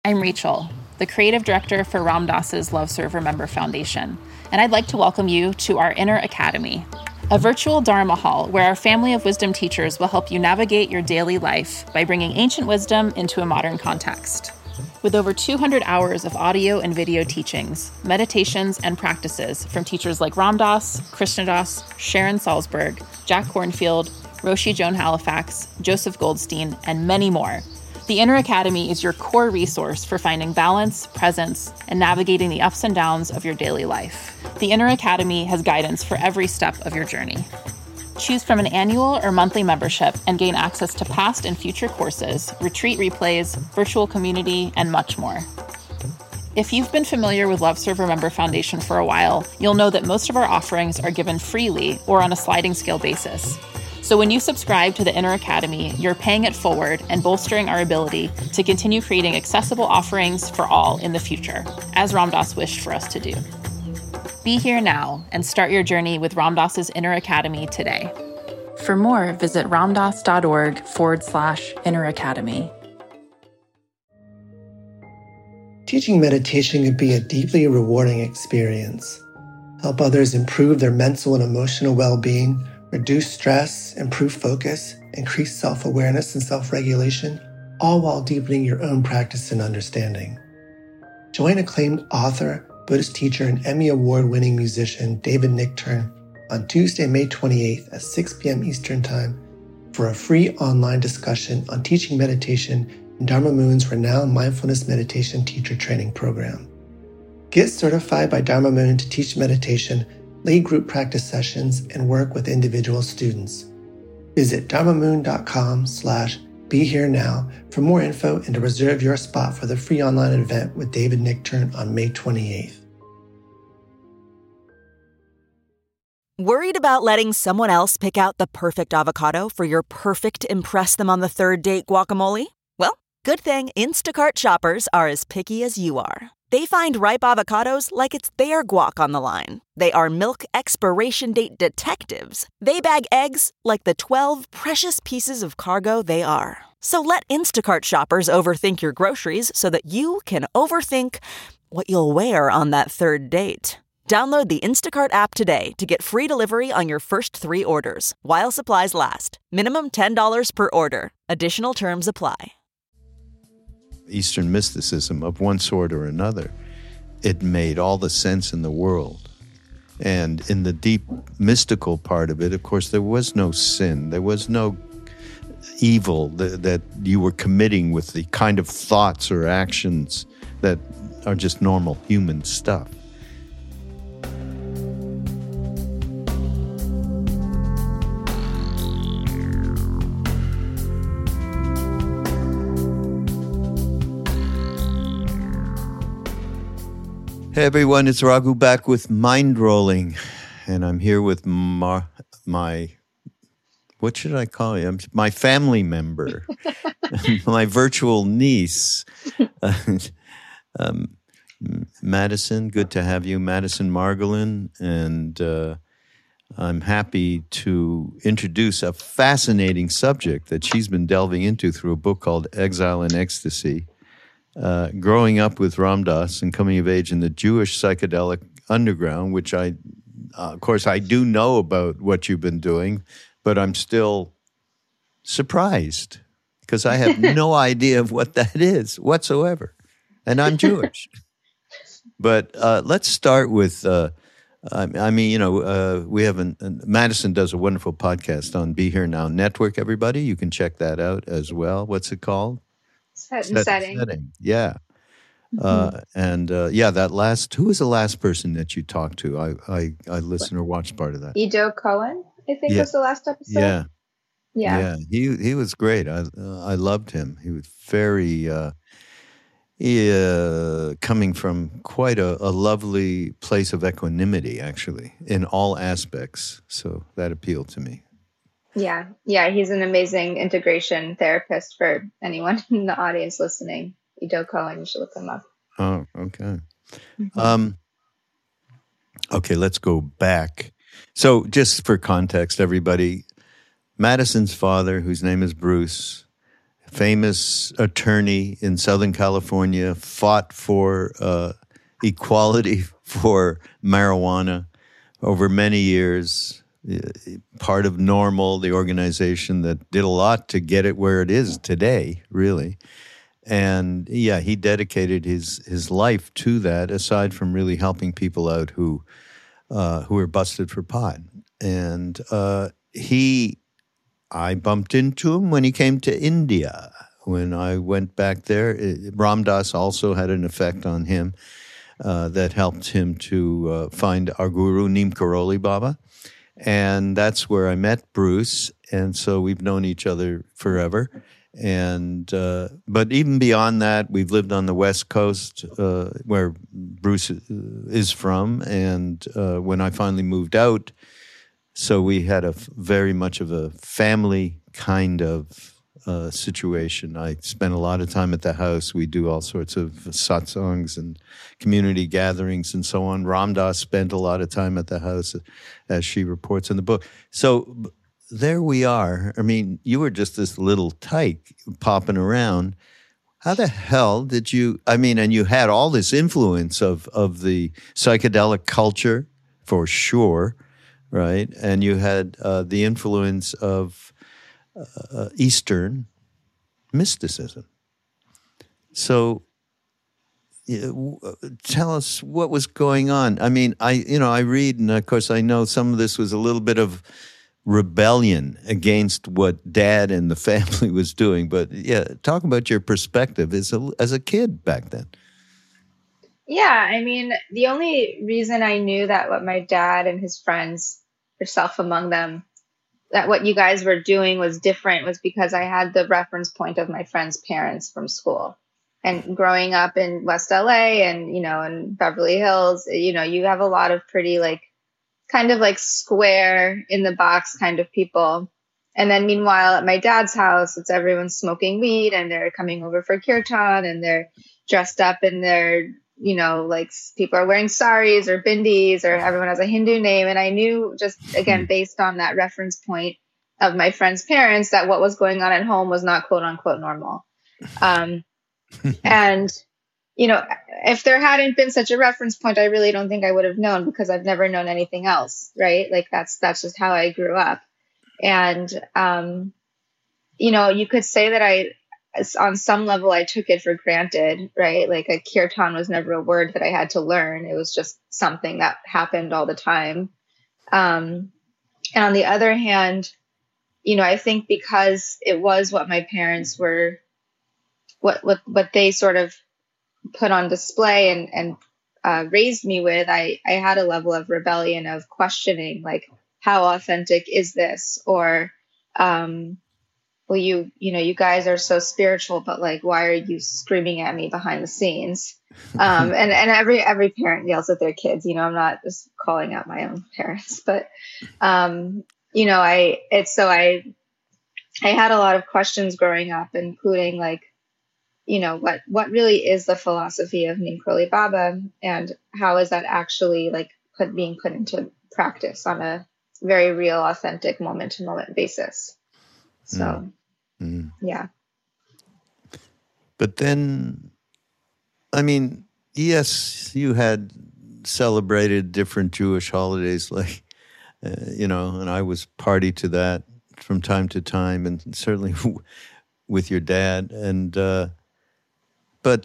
I'm Rachel, the creative director for Ram Dass's Love Serve Remember Foundation, and I'd like to welcome you to our Inner Academy, a virtual Dharma hall where our family of wisdom teachers will help you navigate your daily life by bringing ancient wisdom into a modern context. With over 200 hours of audio and video teachings, meditations, and practices from teachers like Ram Dass, Krishna Das, Sharon Salzberg, Jack Kornfield, Roshi Joan Halifax, Joseph Goldstein, and many more, the Inner Academy is your core resource for finding balance, presence, and navigating the ups and downs of your daily life. The Inner Academy has guidance for every step of your journey. Choose from an annual or monthly membership and gain access to past and future courses, retreat replays, virtual community, and much more. If you've been familiar with Love Serve Remember Foundation for a while, you'll know that most of our offerings are given freely or on a sliding scale basis. So when you subscribe to the Inner Academy, you're paying it forward and bolstering our ability to continue creating accessible offerings for all in the future, as Ram Dass wished for us to do. Be here now and start your journey with Ram Dass's Inner Academy today. For more, visit ramdass.org/Inner Academy. Teaching meditation can be a deeply rewarding experience. Help others improve their mental and emotional well-being, reduce stress, improve focus, increase self-awareness and self-regulation, all while deepening your own practice and understanding. Join acclaimed author, Buddhist teacher, and Emmy Award-winning musician David Nichtern on Tuesday, May 28th at 6 p.m. Eastern Time for a free online discussion on teaching meditation in Dharma Moon's renowned mindfulness meditation teacher training program. Get certified by Dharma Moon to teach meditation, lead group practice sessions, and work with individual students. Visit dharmamoon.com/BeHereNow for more info and to reserve your spot for the free online event with David Nichtern on May 28th. Worried about letting someone else pick out the perfect avocado for your perfect impress them on the third date guacamole? Well, good thing Instacart shoppers are as picky as you are. They find ripe avocados like it's their guac on the line. They are milk expiration date detectives. They bag eggs like the 12 precious pieces of cargo they are. So let Instacart shoppers overthink your groceries so that you can overthink what you'll wear on that third date. Download the Instacart app today to get free delivery on your first 3 orders, while supplies last. Minimum $10 per order. Additional terms apply. Eastern mysticism of one sort or another, it made all the sense in the world. And in the deep mystical part of it, of course, there was no sin. There was no evil that you were committing with the kind of thoughts or actions that are just normal human stuff. Hey everyone, it's Raghu back with Mind Rolling, and I'm here with my, what should I call you? My family member, my virtual niece, Madison. Good to have you, Madison Margolin, and I'm happy to introduce a fascinating subject that she's been delving into through a book called Exile in Ecstasy. Growing up with Ram Dass and coming of age in the Jewish psychedelic underground, which of course, I do know about what you've been doing, but I'm still surprised because I have no idea of what that is whatsoever. And I'm Jewish. But let's start with, we have Madison does a wonderful podcast on Be Here Now Network, everybody. You can check that out as well. What's it called? Setting. Yeah. That last, who was the last person that you talked to? I listened or watched part of that. Ido Cohen, I think was the last episode. Yeah. He was great. I loved him. He was very, coming from quite a lovely place of equanimity, actually, in all aspects. So that appealed to me. Yeah. He's an amazing integration therapist for anyone in the audience listening. Ido Cohen, you should look him up. Oh, okay. Mm-hmm. Okay, let's go back. So just for context, everybody, Madison's father, whose name is Bruce, famous attorney in Southern California, fought for equality for marijuana over many years. Part of NORML, the organization that did a lot to get it where it is today, really. And yeah, he dedicated his life to that, aside from really helping people out who were busted for pot. And I bumped into him when he came to India. When I went back there, Ram Dass also had an effect on him that helped him to find our guru, Neem Karoli Baba. And that's where I met Bruce. And so we've known each other forever. And but even beyond that, we've lived on the West Coast where Bruce is from. And when I finally moved out, so we had very much of a family kind of situation. I spent a lot of time at the house. We do all sorts of satsangs and community gatherings and so on. Ram Dass spent a lot of time at the house, as she reports in the book. So there we are. I mean, you were just this little tyke popping around. How the hell did you, and you had all this influence of the psychedelic culture, for sure, right? And you had the influence of Eastern mysticism. So tell us what was going on. I mean, I read, and of course I know some of this was a little bit of rebellion against what Dad and the family was doing. But yeah, talk about your perspective as a kid back then. Yeah, I mean, the only reason I knew that what my dad and his friends, yourself among them, that what you guys were doing was different was because I had the reference point of my friends' parents from school. And growing up in West LA and, in Beverly Hills, you have a lot of pretty kind of square in the box kind of people. And then meanwhile, at my dad's house, it's everyone smoking weed and they're coming over for kirtan and they're dressed up in their, people are wearing saris or bindis or everyone has a Hindu name. And I knew just, again, based on that reference point of my friend's parents, that what was going on at home was not quote unquote normal. And, if there hadn't been such a reference point, I really don't think I would have known because I've never known anything else, right? That's just how I grew up. And, you could say that on some level, I took it for granted, right? A kirtan was never a word that I had to learn. It was just something that happened all the time. And on the other hand, I think because it was what my parents were, what they sort of put on display and raised me with, I had a level of rebellion of questioning, how authentic is this? Or, well, you guys are so spiritual, but why are you screaming at me behind the scenes? And every parent yells at their kids, I'm not just calling out my own parents, but, I had a lot of questions growing up, including what really is the philosophy of Neem Karoli Baba and how is that actually being put into practice on a very real, authentic moment to moment basis. So, yeah. But then, yes, you had celebrated different Jewish holidays, and I was party to that from time to time, and certainly with your dad. And but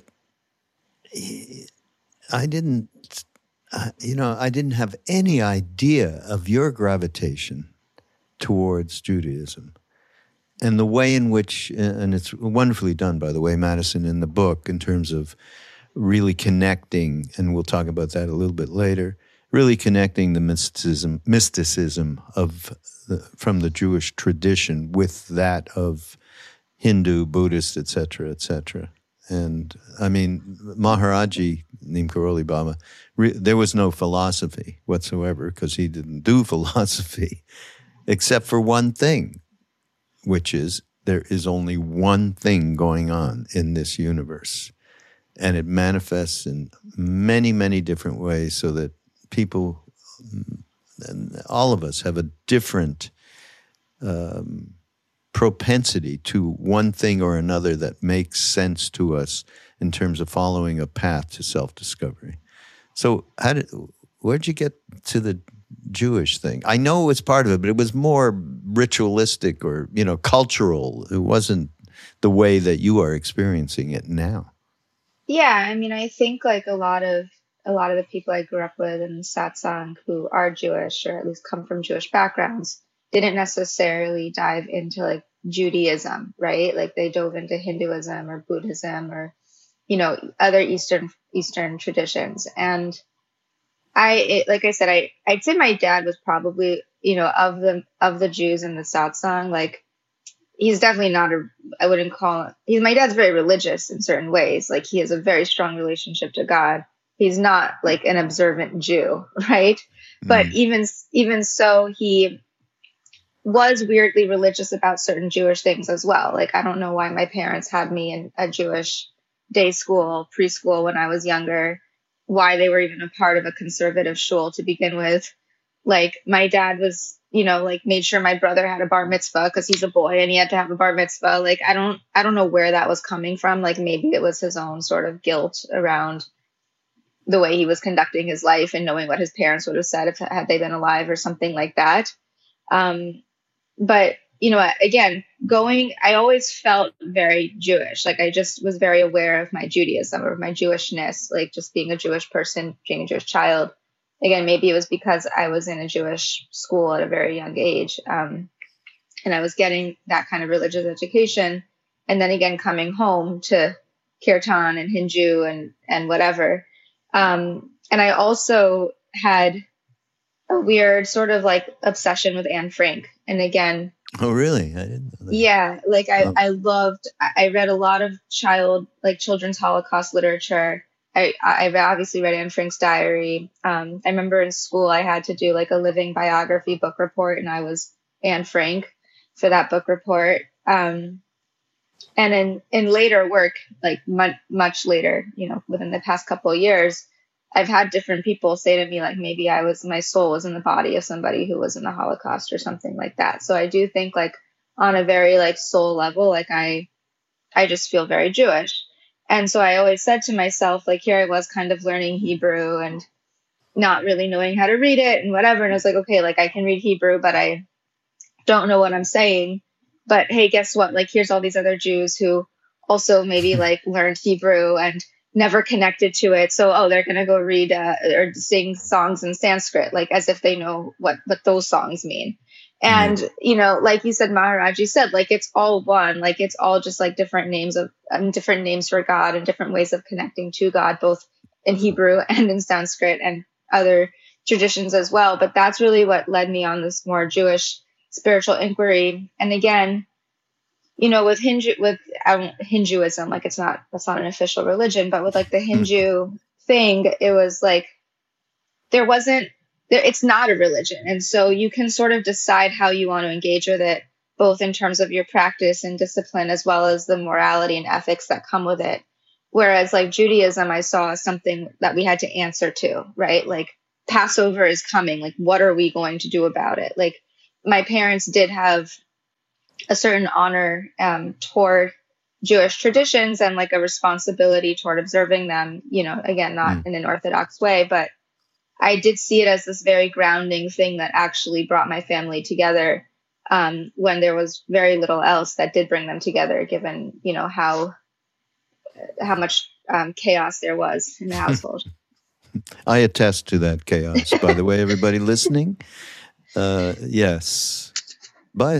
I didn't have any idea of your gravitation towards Judaism. And the way in which, and it's wonderfully done, by the way, Madison, in the book, in terms of really connecting, and we'll talk about that a little bit later, really connecting the mysticism from the Jewish tradition with that of Hindu, Buddhist, et cetera, et cetera. And Maharaji, Neem Karoli Baba, there was no philosophy whatsoever because he didn't do philosophy except for one thing, which is there is only one thing going on in this universe. And it manifests in many, many different ways so that people, all of us, have a different propensity to one thing or another that makes sense to us in terms of following a path to self-discovery. So where'd you get to the Jewish thing? I know it was part of it, but it was more ritualistic or, cultural. It wasn't the way that you are experiencing it now. Yeah, I mean, I think like a lot of the people I grew up with in satsang who are Jewish or at least come from Jewish backgrounds didn't necessarily dive into like Judaism, right? Like they dove into Hinduism or Buddhism or, other Eastern traditions. And like I said, I'd say my dad was probably, of the Jews in the satsang, like he's definitely not I wouldn't call it, my dad's very religious in certain ways. Like he has a very strong relationship to God. He's not like an observant Jew, right? But even so, he was weirdly religious about certain Jewish things as well. Like, I don't know why my parents had me in a Jewish day school, preschool when I was younger, why they were even a part of a conservative shul to begin with. Like my dad was, like made sure my brother had a bar mitzvah because he's a boy and he had to have a bar mitzvah. Like, I don't know where that was coming from. Like maybe it was his own sort of guilt around the way he was conducting his life and knowing what his parents would have said had they been alive or something like that. But, again, I always felt very Jewish. Like I just was very aware of my Judaism or my Jewishness, like just being a Jewish person, being a Jewish child. Again, maybe it was because I was in a Jewish school at a very young age. And I was getting that kind of religious education. And then again, coming home to Kirtan and Hindu and whatever. And I also had a weird sort of like obsession with Anne Frank. And again, oh really? I didn't know that. Yeah, like I read a lot of children's Holocaust literature. I've obviously read Anne Frank's diary. I remember in school I had to do like a living biography book report, and I was Anne Frank for that book report. And in later work, like much later, within the past couple of years, I've had different people say to me, like, maybe my soul was in the body of somebody who was in the Holocaust or something like that. So I do think like on a very like soul level, like I just feel very Jewish. And so I always said to myself, like, here I was kind of learning Hebrew and not really knowing how to read it and whatever. And I was like, okay, like I can read Hebrew, but I don't know what I'm saying. But hey, guess what? Like, here's all these other Jews who also maybe like learned Hebrew and never connected to it. So, they're going to go read or sing songs in Sanskrit, like as if they know what those songs mean. And, like you said, Maharaj, you said, like, it's all one, like, it's all just like different names for God and different ways of connecting to God, both in Hebrew and in Sanskrit and other traditions as well. But that's really what led me on this more Jewish spiritual inquiry. And again, with Hinduism, like that's not an official religion, but with like the Hindu thing, it was like, it's not a religion. And so you can sort of decide how you want to engage with it, both in terms of your practice and discipline, as well as the morality and ethics that come with it. Whereas like Judaism, I saw as something that we had to answer to, right? Like Passover is coming. Like, what are we going to do about it? Like my parents did have a certain honor toward Jewish traditions and like a responsibility toward observing them, again, not in an orthodox way, but I did see it as this very grounding thing that actually brought my family together when there was very little else that did bring them together, given, how much chaos there was in the household. I attest to that chaos, by the way, everybody listening. Yes. But,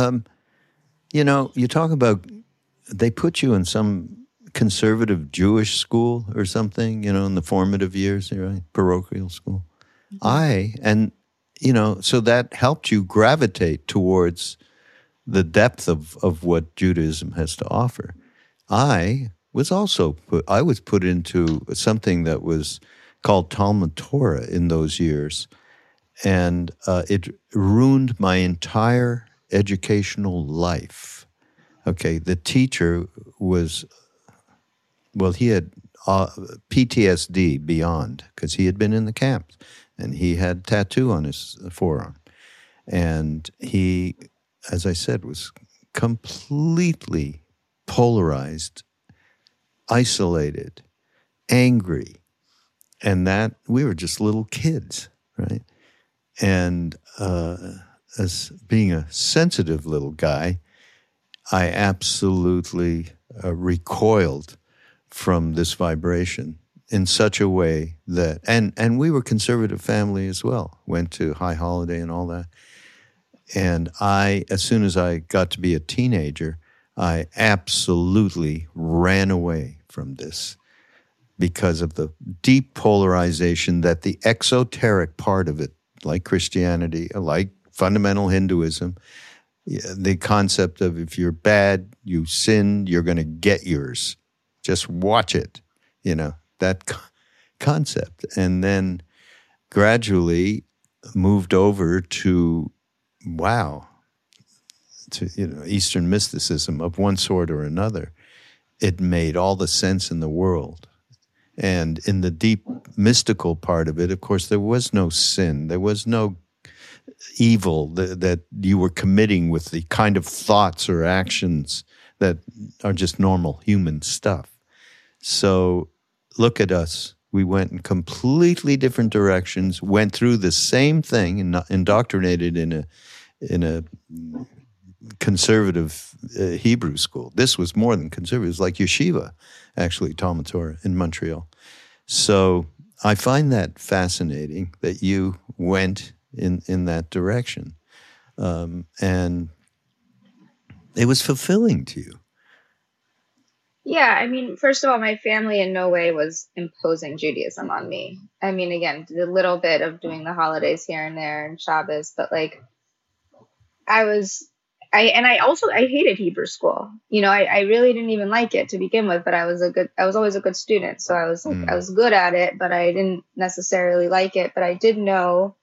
you talk about, they put you in some conservative Jewish school or something, in the formative years, right? Parochial school. Mm-hmm. So that helped you gravitate towards the depth of what Judaism has to offer. I was put into something that was called Talmud Torah in those years, and it ruined my entire educational life. Okay, the teacher was, he had PTSD beyond, because he had been in the camps, and he had a tattoo on his forearm. And he, as I said, was completely polarized, isolated, angry, and that we were just little kids, right? And as being a sensitive little guy, I absolutely recoiled from this vibration in such a way that, and we were conservative family as well, went to High Holiday and all that. And as soon as I got to be a teenager, I absolutely ran away from this because of the deep polarization that the exoteric part of it, like Christianity, like fundamental Hinduism, the concept of if you're bad, you sin, you're going to get yours. Just watch it, that concept. And then gradually moved over to Eastern mysticism of one sort or another. It made all the sense in the world. And in the deep mystical part of it, of course, there was no sin. There was no evil that you were committing with the kind of thoughts or actions that are just normal human stuff. So look at us. We went in completely different directions, went through the same thing, and indoctrinated in a conservative Hebrew school. This was more than conservative. It was like yeshiva, actually, Talmud Torah in Montreal. So I find that fascinating that you went in that direction. And it was fulfilling to you. Yeah, I mean, first of all, my family in no way was imposing Judaism on me. I mean, again, a little bit of doing the holidays here and there and Shabbos, but like I hated Hebrew school. I really didn't even like it to begin with, but I was always a good student. So I was I was good at it, but I didn't necessarily like it. But I did know,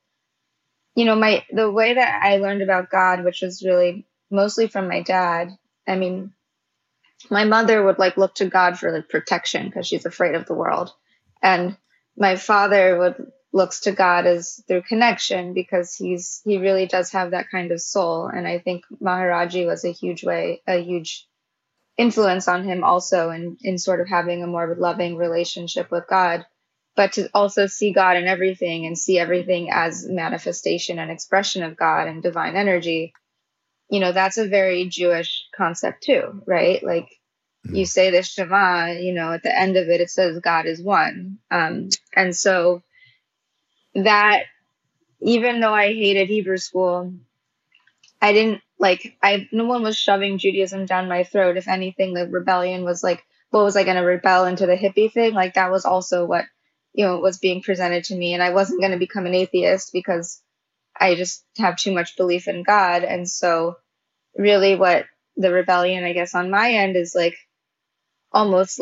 the way that I learned about God, which was really mostly from my dad. I mean, my mother would look to God for protection because she's afraid of the world. And my father looks to God as through connection because he really does have that kind of soul. And I think Maharaji was a huge influence on him also in sort of having a more loving relationship with God, but to also see God in everything and see everything as manifestation and expression of God and divine energy. That's a very Jewish concept too, right? Like you say the Shema, at the end of it, it says God is one. And so that, even though I hated Hebrew school, I didn't no one was shoving Judaism down my throat. If anything, the rebellion was what was I going to rebel into the hippie thing? That was also what, was being presented to me. And I wasn't going to become an atheist because I just have too much belief in God. And so really what the rebellion, I guess, on my end is almost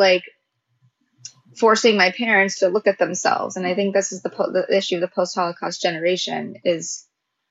forcing my parents to look at themselves. And I think this is the issue of the post-Holocaust generation is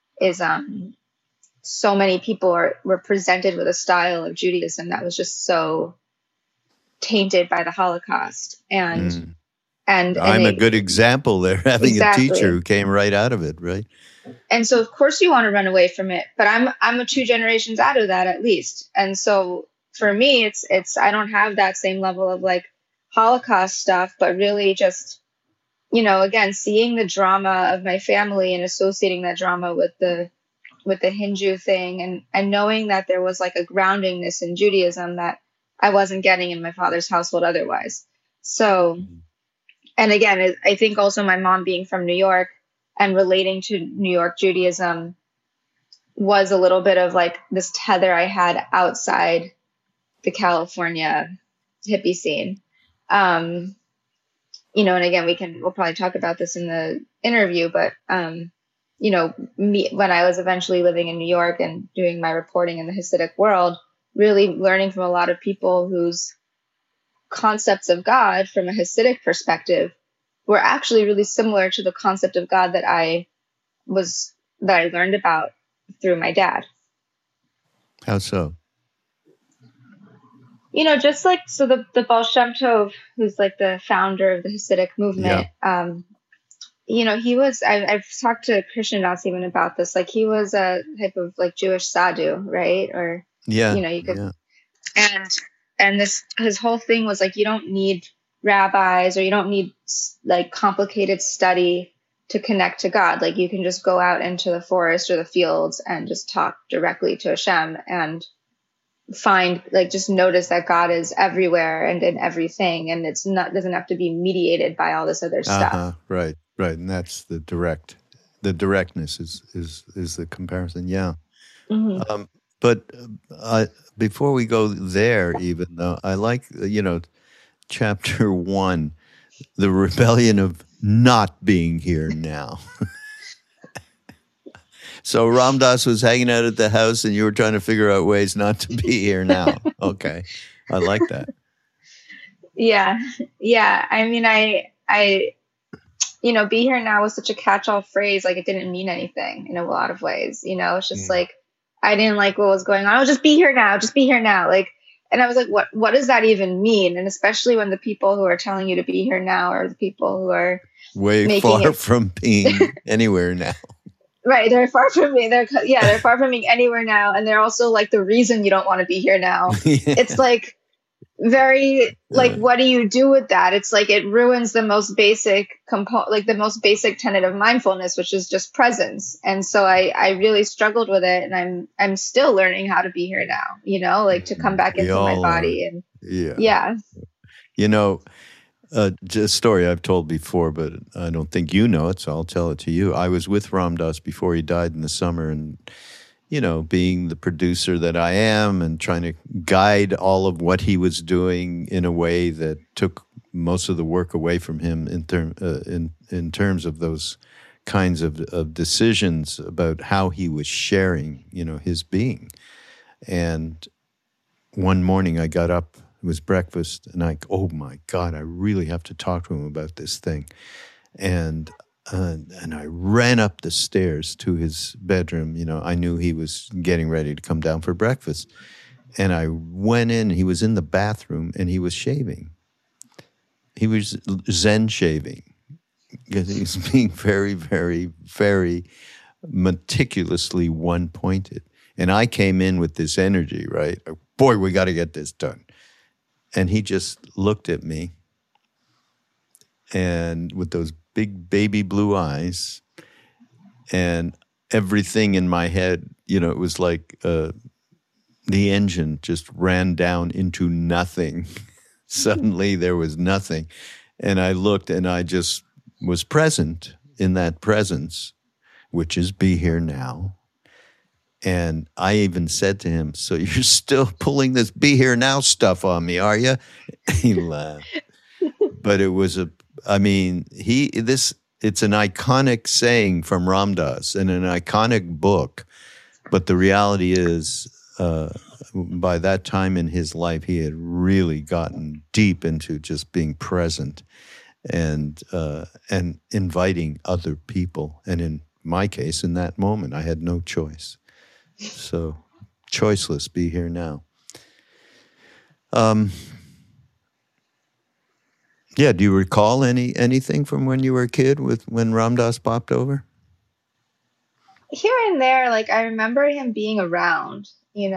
so many people were presented with a style of Judaism that was just so tainted by the Holocaust. And I'm a good example there, having exactly. a teacher who came right out of it, right? And so of course you want to run away from it, but I'm 2 generations out of that at least. And so for me, it's I don't have that same level of Holocaust stuff, but really just, again, seeing the drama of my family and associating that drama with the Hindu thing and knowing that there was a groundingness in Judaism that I wasn't getting in my father's household otherwise. So, and again, I think also my mom being from New York and relating to New York Judaism was a little bit of this tether I had outside the California hippie scene. And again, we'll probably talk about this in the interview, but, me, when I was eventually living in New York and doing my reporting in the Hasidic world, really learning from a lot of people whose concepts of God from a Hasidic perspective were actually really similar to the concept of God that I learned about through my dad. How so? Just so the Baal Shem Tov, who's the founder of the Hasidic movement, he was, I've talked to Christian Das even about this, he was a type of Jewish sadhu, right? Or Yeah. You know, you could, and this, his whole thing was like, you don't need rabbis or you don't need like complicated study to connect to God. Like you can just go out into the forest or the fields and just talk directly to Hashem and find, like, just notice that God is everywhere and in everything. And it's not, doesn't have to be mediated by all this other stuff. Right. And that's the directness is the comparison. Yeah. Mm-hmm. But before we go there, even though I like, chapter 1, the rebellion of not being here now. So Ram Dass was hanging out at the house and you were trying to figure out ways not to be here now. Okay. I like that. Yeah. I mean, I be here now was such a catch-all phrase. Like it didn't mean anything in a lot of ways, it's just like, I didn't like what was going on. I'll just be here now. Like, and I was like, what does that even mean? And especially when the people who are telling you to be here now are the people who are way far from being anywhere now. Right. They're far from me. They're far from being anywhere now. And they're also like the reason you don't want to be here now. It's like very, like, what do you do with that? It's like, it ruins the most basic the most basic tenet of mindfulness, which is just presence. And so I really struggled with it. And I'm still learning how to be here now, like to come back into my body. And yeah. Just a story I've told before, but I don't think you know it, so I'll tell it to you. I was with Ram Dass before he died in the summer, and, being the producer that I am and trying to guide all of what he was doing in a way that took most of the work away from him in terms of those kinds of decisions about how he was sharing, his being. And one morning I got up, it was breakfast, and oh my God, I really have to talk to him about this thing. And I ran up the stairs to his bedroom. I knew he was getting ready to come down for breakfast. And I went in, he was in the bathroom, and he was shaving. He was Zen shaving because he was being very, very, very meticulously one-pointed. And I came in with this energy, right? Boy, we got to get this done. And he just looked at me and with those big baby blue eyes, and everything in my head, it was like the engine just ran down into nothing. Suddenly there was nothing. And I looked and I just was present in that presence, which is be here now. And I even said to him, so you're still pulling this be here now stuff on me, are you? He laughed. But it was it's an iconic saying from Ram Dass and an iconic book. But the reality is, by that time in his life, he had really gotten deep into just being present and inviting other people. And in my case, in that moment, I had no choice. So, choiceless, be here now. Do you recall anything from when you were a kid when Ram Dass popped over? Here and there, like I remember him being around,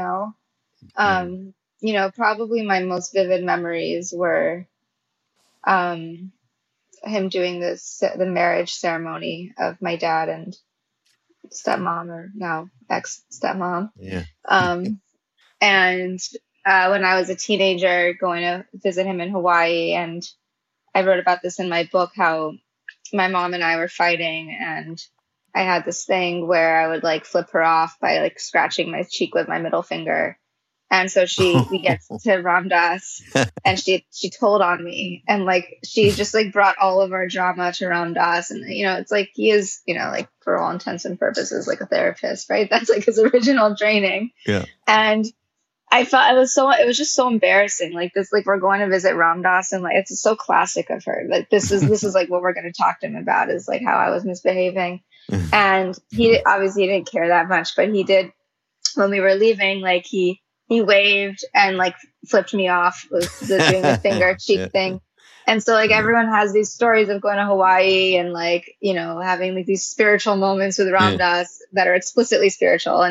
probably my most vivid memories were him doing the marriage ceremony of my dad and stepmom, or now ex-stepmom. Yeah. And when I was a teenager, going to visit him in Hawaii, and I wrote about this in my book, how my mom and I were fighting, and I had this thing where I would like flip her off by like scratching my cheek with my middle finger. And so we get to Ram Dass, and she told on me, and like she just like brought all of our drama to Ram Dass, and it's like he is like for all intents and purposes like a therapist, right? That's like his original training. Yeah. And I felt it was just so embarrassing. Like this, like we're going to visit Ram Dass, and like it's so classic of her. Like this is like what we're going to talk to him about, is like how I was misbehaving. And he obviously didn't care that much, but he did when we were leaving. Like he waved and like flipped me off with doing the finger cheek thing. And so like everyone has these stories of going to Hawaii and like, having like these spiritual moments with Ram Dass that are explicitly spiritual. And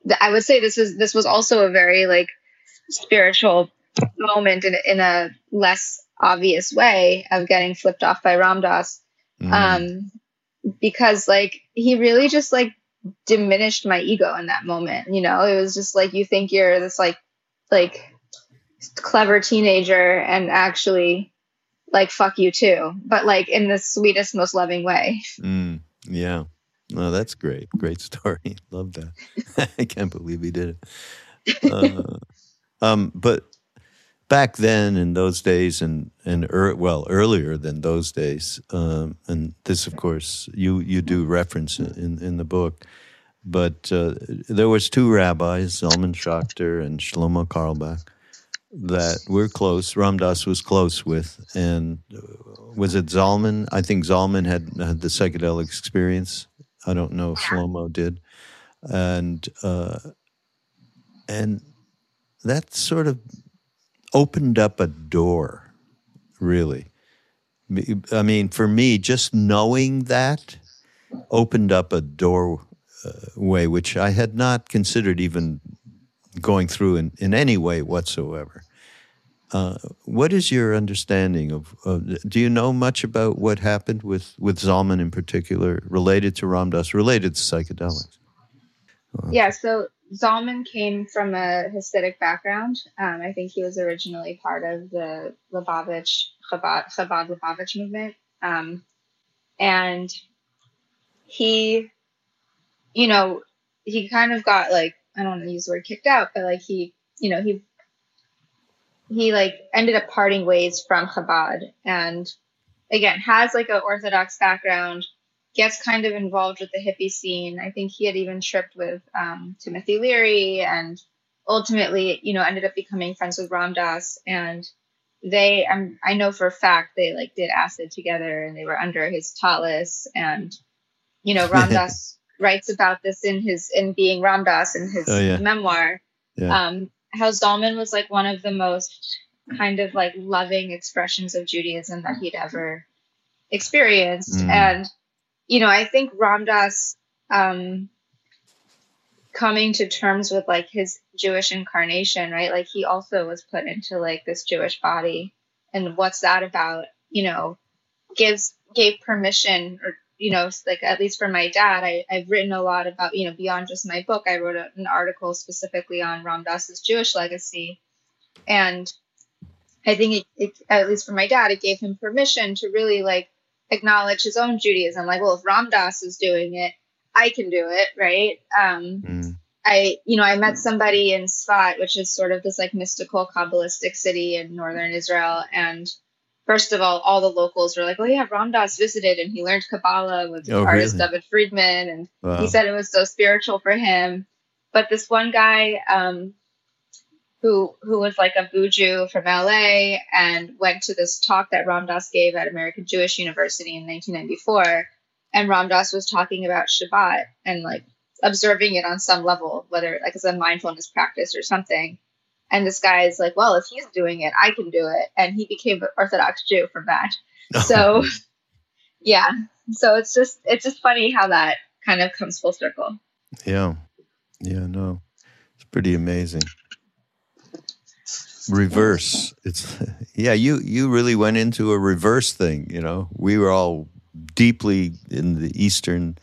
I would say this was also a very like spiritual moment in a less obvious way of getting flipped off by Ram Dass. Because like he really just like diminished my ego in that moment. You know, it was just like, you think you're this like clever teenager, and actually like fuck you too, but like in the sweetest, most loving way. Yeah. No, that's great. Great story. Love that. I can't believe he did it. But back then, in those days, and earlier than those days, and this, of course, you do reference in the book, but there was two rabbis, Zalman Schachter and Shlomo Carlebach, that were close. Ram Dass was close with, and was it Zalman? I think Zalman had the psychedelic experience. I don't know if Shlomo did, and that sort of opened up a door, really. I mean, for me, just knowing that opened up a doorway, which I had not considered even going through in any way whatsoever. What is your understanding of do you know much about what happened with Zalman in particular, related to Ram Dass, related to psychedelics? Yeah, so Zalman came from a Hasidic background. I think he was originally part of the Chabad Lubavitch movement. And he, you know, he kind of got like, I don't want to use the word kicked out, but like he like ended up parting ways from Chabad, and again, has like an Orthodox background, gets kind of involved with the hippie scene. I think he had even tripped with Timothy Leary, and ultimately, you know, ended up becoming friends with Ram Dass. And they, I know for a fact, they like did acid together, and they were under his tallis. And, you know, Ram Dass writes about this in Being Ram Dass, in his memoir. Yeah. How Zalman was like one of the most kind of like loving expressions of Judaism that he'd ever experienced. And, you know, I think Ram Dass coming to terms with like his Jewish incarnation, right? Like he also was put into like this Jewish body, and what's that about? You know, gave permission, or, you know, like at least for my dad, I've written a lot about, you know, beyond just my book, I wrote an article specifically on Ram Dass's Jewish legacy. And I think it, at least for my dad, it gave him permission to really like acknowledge his own Judaism. Like, well, if Ram Dass is doing it, I can do it. Right. I met somebody in Sfat, which is sort of this like mystical Kabbalistic city in northern Israel. And first of all the locals were like, oh yeah, Ram Dass visited and he learned Kabbalah with the artist David Friedman. And he said it was so spiritual for him. But this one guy, who was like a Buju from LA, and went to this talk that Ram Dass gave at American Jewish University in 1994. And Ram Dass was talking about Shabbat and like observing it on some level, whether like as a mindfulness practice or something. And this guy is like, well, if he's doing it, I can do it. And he became an Orthodox Jew from that. So, yeah. So it's just funny how that kind of comes full circle. Yeah. Yeah, no. It's pretty amazing. Reverse. It's, yeah, you really went into a reverse thing, you know. We were all deeply into Eastern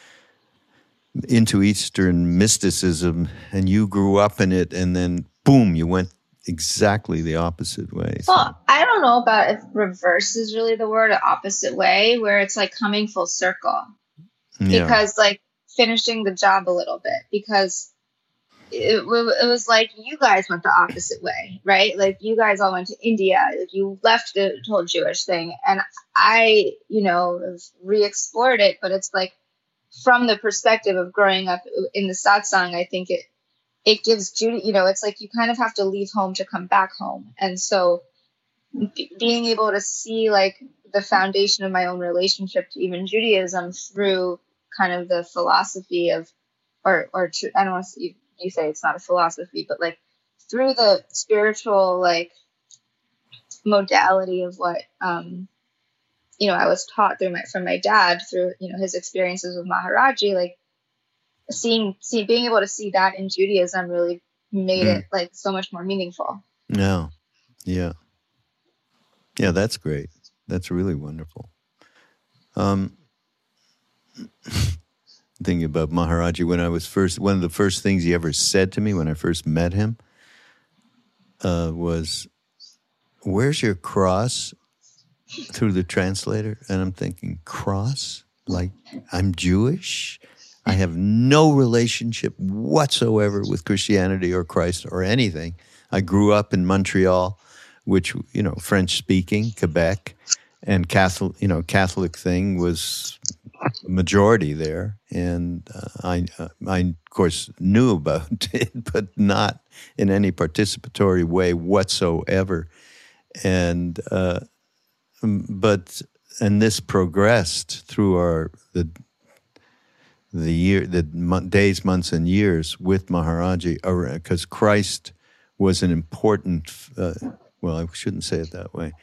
mysticism, and you grew up in it, and then boom, you went exactly the opposite way. So. Well, I don't know about if reverse is really the word, opposite way, where it's like coming full circle. Yeah. Because like finishing the job a little bit, because it was like you guys went the opposite way, right? Like you guys all went to India. You left the whole Jewish thing, and I, you know, re-explored it, but it's like from the perspective of growing up in the satsang, I think it gives Judy, you know, it's like you kind of have to leave home to come back home. And so being able to see like the foundation of my own relationship to even Judaism through kind of the philosophy of, or I don't want to, you say it's not a philosophy, but like through the spiritual like modality of what, you know, I was taught from my dad through, you know, his experiences with Maharaji, like being able to see that in Judaism really made it like so much more meaningful. No. Yeah. Yeah, that's great. That's really wonderful. Thinking about Maharaji, one of the first things he ever said to me when I first met him was, "Where's your cross?" through the translator. And I'm thinking, cross? Like, I'm Jewish? I have no relationship whatsoever with Christianity or Christ or anything. I grew up in Montreal, which, French speaking, Quebec, and Catholic thing was majority there. And I of course knew about it, but not in any participatory way whatsoever. And this progressed through the days, months, and years with Maharaji, because Christ was an important. Well, I shouldn't say it that way.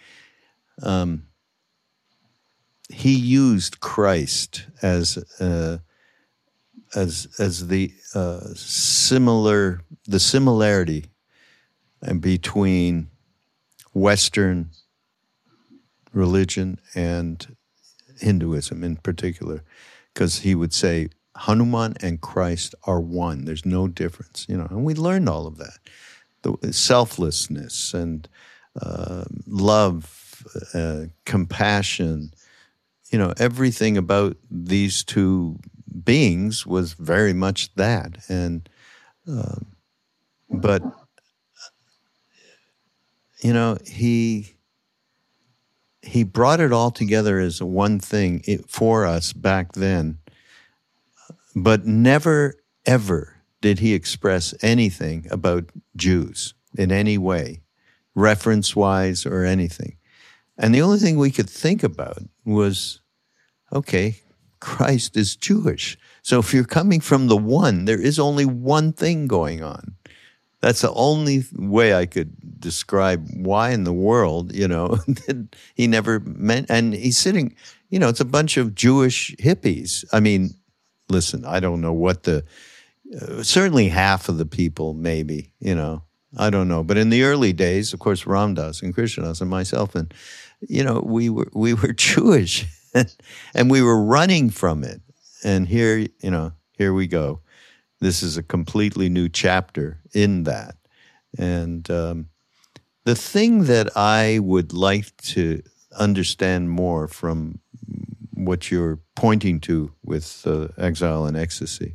He used Christ as the similarity between Western religion and Hinduism in particular, because he would say Hanuman and Christ are one. There's no difference, and we learned all of that. The selflessness and love, compassion, everything about these two beings was very much that. And, but, he brought it all together as one thing for us back then, but never, ever did he express anything about Jews in any way, reference-wise or anything. And the only thing we could think about was, okay, Christ is Jewish. So if you're coming from the one, there is only one thing going on. That's the only way I could describe why in the world, he never meant, and he's sitting, it's a bunch of Jewish hippies. I mean, listen, I don't know what certainly half of the people, maybe, I don't know. But in the early days, of course, Ram Dass and Krishna Das and myself, and, we were Jewish and we were running from it. And here we go. This is a completely new chapter in that. And the thing that I would like to understand more from what you're pointing to with Exile and Ecstasy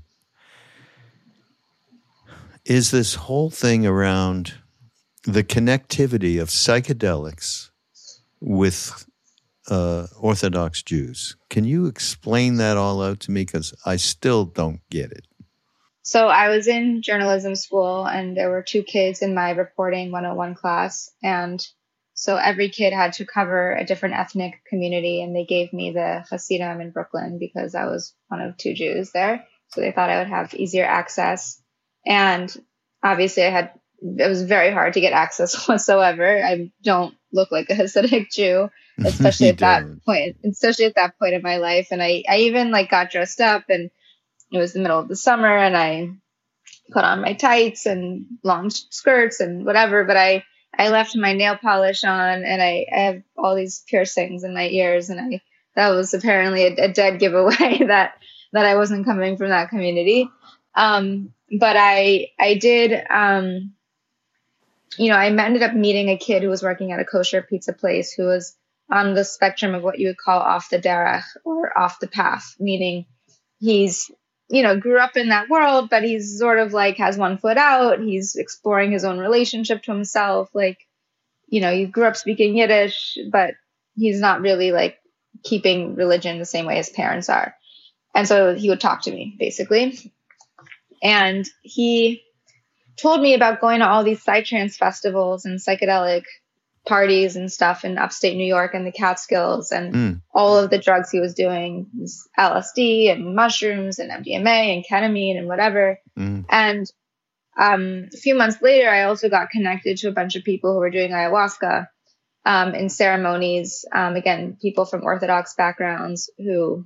is this whole thing around the connectivity of psychedelics with Orthodox Jews. Can you explain that all out to me? Because I still don't get it. So I was in journalism school, and there were 2 kids in my reporting 101 class. And so every kid had to cover a different ethnic community, and they gave me the Hasidim in Brooklyn because I was one of 2 Jews there. So they thought I would have easier access. And obviously it was very hard to get access whatsoever. I don't look like a Hasidic Jew, especially at that point in my life. And I even got dressed up, and it was the middle of the summer, and I put on my tights and long skirts and whatever, but I left my nail polish on, and I have all these piercings in my ears, and that was apparently a dead giveaway that I wasn't coming from that community. But I did, I ended up meeting a kid who was working at a kosher pizza place who was on the spectrum of what you would call off the derech, or off the path, meaning he's, grew up in that world, but he's sort of has one foot out. He's exploring his own relationship to himself. He grew up speaking Yiddish, but he's not really keeping religion the same way his parents are. And so he would talk to me basically. And he told me about going to all these psytrance festivals and psychedelic parties and stuff in upstate New York and the Catskills, and all of the drugs he was doing was LSD and mushrooms and MDMA and ketamine and whatever. And a few months later, I also got connected to a bunch of people who were doing ayahuasca in ceremonies. Again, people from Orthodox backgrounds who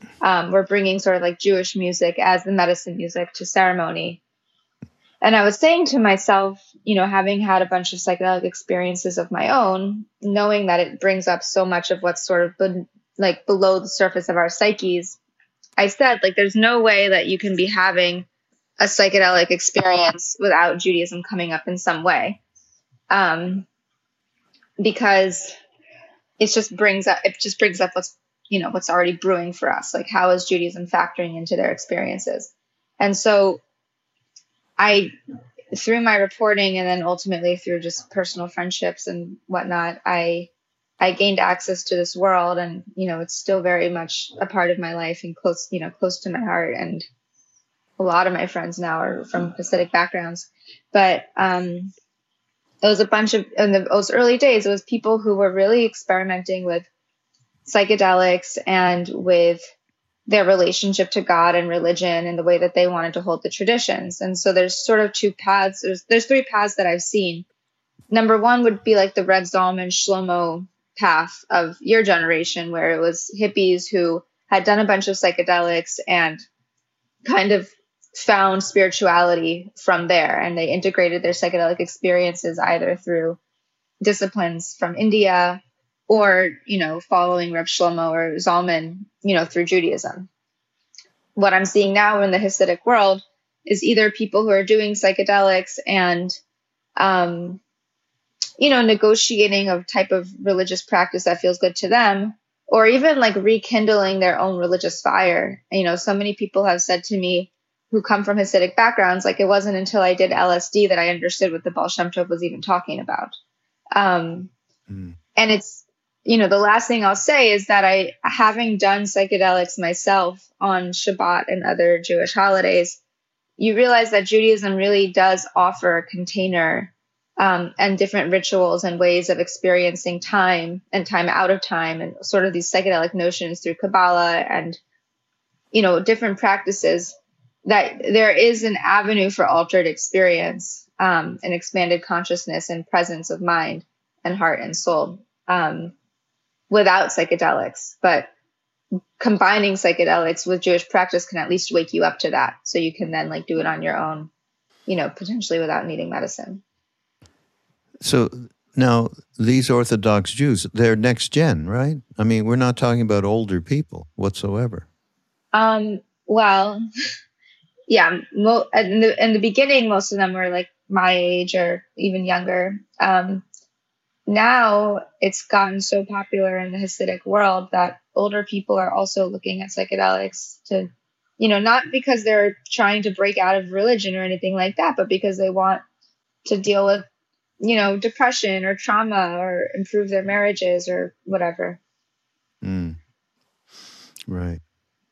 were bringing sort of like Jewish music as the medicine music to ceremony. And I was saying to myself, having had a bunch of psychedelic experiences of my own, knowing that it brings up so much of what's sort of like below the surface of our psyches, I said, like, there's no way that you can be having a psychedelic experience without Judaism coming up in some way. Because it just brings up what's already brewing for us. Like, how is Judaism factoring into their experiences? And so through my reporting and then ultimately through just personal friendships and whatnot, I gained access to this world, and, it's still very much a part of my life and close to my heart. And a lot of my friends now are from Hasidic backgrounds, but, it was a bunch of, in those early days, it was people who were really experimenting with psychedelics and with their relationship to God and religion and the way that they wanted to hold the traditions. And so there's sort of two paths. There's three paths that I've seen. Number one would be like the Red Zalman Shlomo path of your generation, where it was hippies who had done a bunch of psychedelics and kind of found spirituality from there. And they integrated their psychedelic experiences either through disciplines from India or, following Reb Shlomo or Zalman, through Judaism. What I'm seeing now in the Hasidic world is either people who are doing psychedelics and, negotiating a type of religious practice that feels good to them, or even like rekindling their own religious fire. So many people have said to me who come from Hasidic backgrounds, like, it wasn't until I did LSD that I understood what the Baal Shem Tov was even talking about. And it's, the last thing I'll say is that having done psychedelics myself on Shabbat and other Jewish holidays, you realize that Judaism really does offer a container and different rituals and ways of experiencing time and time out of time, and sort of these psychedelic notions through Kabbalah and, different practices, that there is an avenue for altered experience, and expanded consciousness and presence of mind and heart and soul, without psychedelics. But combining psychedelics with Jewish practice can at least wake you up to that. So you can then like do it on your own, potentially without needing medicine. So now these Orthodox Jews, they're next gen, right? I mean, we're not talking about older people whatsoever. Well, yeah. In the beginning, most of them were like my age or even younger. Now it's gotten so popular in the Hasidic world that older people are also looking at psychedelics to, not because they're trying to break out of religion or anything like that, but because they want to deal with, depression or trauma or improve their marriages or whatever. Right.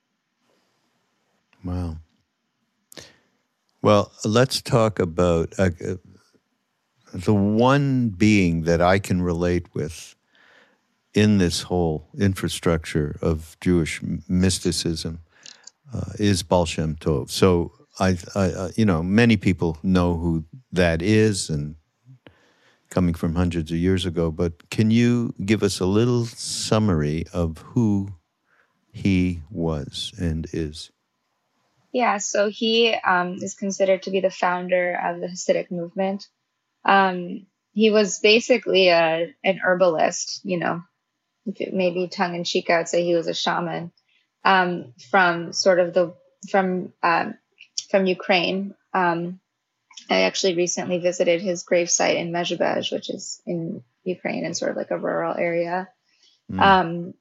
Wow. Well, let's talk about the one being that I can relate with in this whole infrastructure of Jewish mysticism is Baal Shem Tov. So I many people know who that is, and coming from hundreds of years ago. But can you give us a little summary of who he was and is? Yeah, so he is considered to be the founder of the Hasidic movement. He was basically an herbalist, maybe tongue in cheek, I would say he was a shaman, from Ukraine. I actually recently visited his gravesite in Mezhebezh, which is in Ukraine and sort of like a rural area. And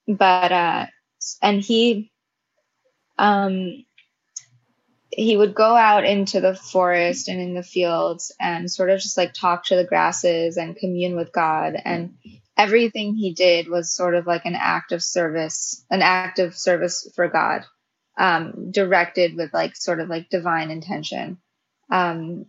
he would go out into the forest and in the fields and sort of just like talk to the grasses and commune with God. And everything he did was sort of like an act of service for God, directed with like sort of like divine intention. And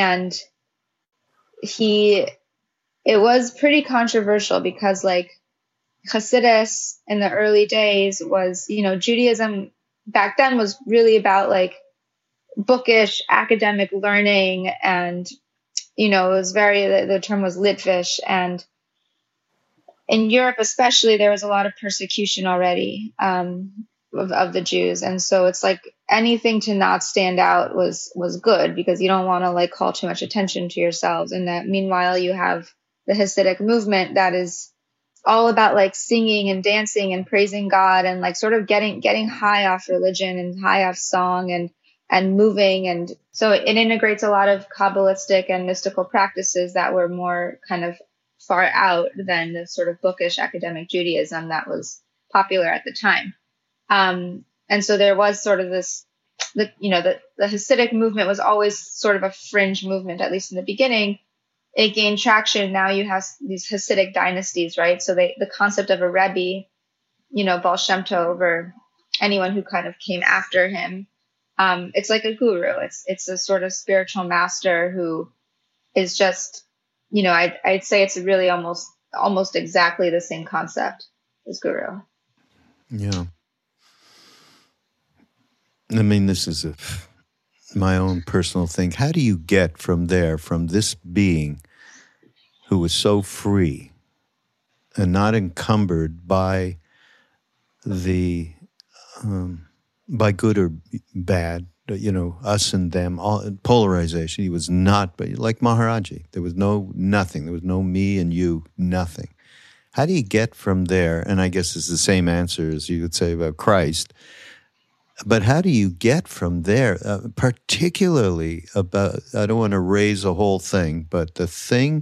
it was pretty controversial because like Hasidus in the early days was, Judaism back then was really about like bookish academic learning, and it was the term was Litvish, and in Europe especially there was a lot of persecution already, of the Jews. And so it's like anything to not stand out was good, because you don't want to like call too much attention to yourselves. And that meanwhile you have the Hasidic movement that is all about like singing and dancing and praising God, and like sort of getting high off religion and high off song and moving. And so it integrates a lot of Kabbalistic and mystical practices that were more kind of far out than the sort of bookish academic Judaism that was popular at the time. And so there was sort of this, the Hasidic movement was always sort of a fringe movement, at least in the beginning. It gained traction. Now you have these Hasidic dynasties, right? So the concept of a Rebbe, Baal Shem Tov, or anyone who kind of came after him, it's like a guru. It's a sort of spiritual master who is just, I'd say it's really almost exactly the same concept as guru. Yeah. I mean, this is my own personal thing. How do you get from this being who was so free and not encumbered by by good or bad, us and them, all polarization? He was not, but like Maharaji, there was nothing. There was no me and you, nothing. How do you get from there? And I guess it's the same answer as you would say about Christ. But how do you get from there, particularly about, I don't want to raise a whole thing, but the thing,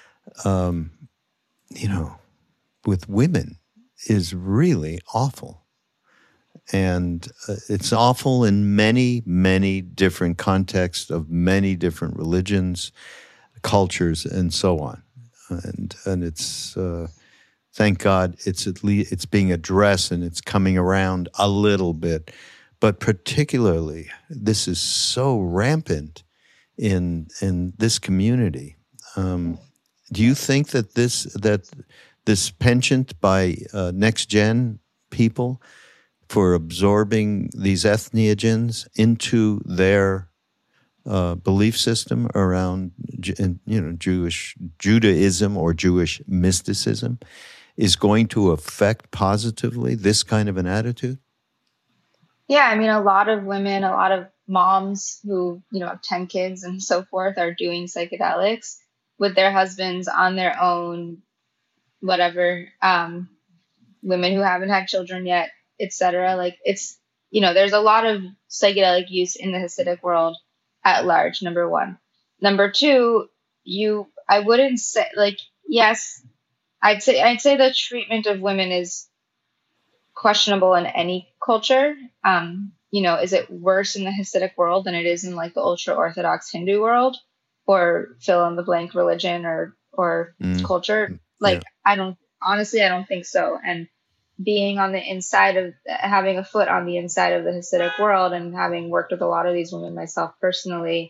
with women is really awful. And it's awful in many, many different contexts of many different religions, cultures, and so on. And it's, thank God, it's being addressed and it's coming around a little bit. But particularly, this is so rampant in this community. Do you think that this penchant by next gen people for absorbing these ethnogens into their belief system around Jewish Judaism or Jewish mysticism is going to affect positively this kind of an attitude? Yeah, I mean, a lot of women, a lot of moms who, have 10 kids and so forth are doing psychedelics with their husbands on their own, whatever, women who haven't had children yet, etc. Like it's, there's a lot of psychedelic use in the Hasidic world at large, number one. Number two, I wouldn't say, like, yes, I'd say the treatment of women is questionable in any culture. Is it worse in the Hasidic world than it is in like the ultra-Orthodox Hindu world, or fill in the blank religion or culture? Like, yeah. I don't think so. And being on the inside of, having a foot on the inside of the Hasidic world and having worked with a lot of these women myself personally,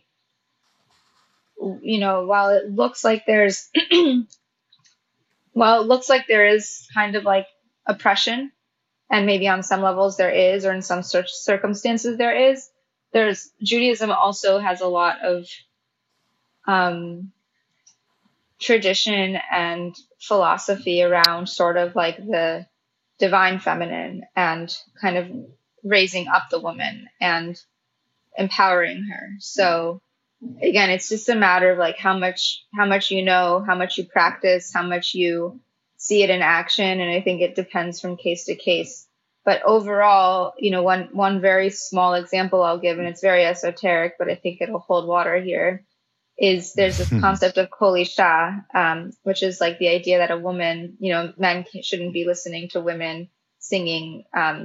while it looks like there is kind of like oppression, and maybe on some levels there is, or in some circumstances there's Judaism also has a lot of tradition and philosophy around sort of like the divine feminine and kind of raising up the woman and empowering her. So again, it's just a matter of like how much you know, how much you practice, how much you see it in action. And I think it depends from case to case. But overall, one very small example I'll give, and it's very esoteric, but I think it'll hold water here, is there's this concept of Kol Isha, which is like the idea that a woman, men shouldn't be listening to women singing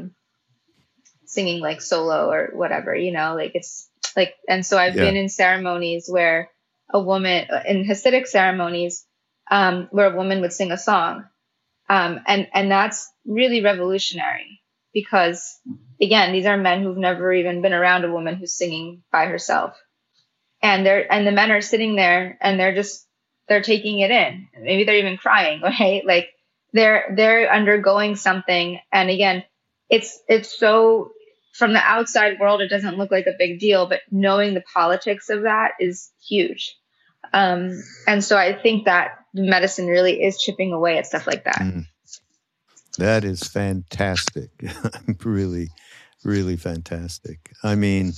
like solo or whatever, like it's like, and so I've been in ceremonies where a woman, in Hasidic ceremonies, where a woman would sing a song. And that's really revolutionary because, again, these are men who've never even been around a woman who's singing by herself. And the men are sitting there and they're taking it in. Maybe they're even crying, right? Like they're undergoing something. And again, it's so, from the outside world, it doesn't look like a big deal, but knowing the politics of that is huge. And so I think that medicine really is chipping away at stuff like that. That is fantastic. I'm really really fantastic. I mean,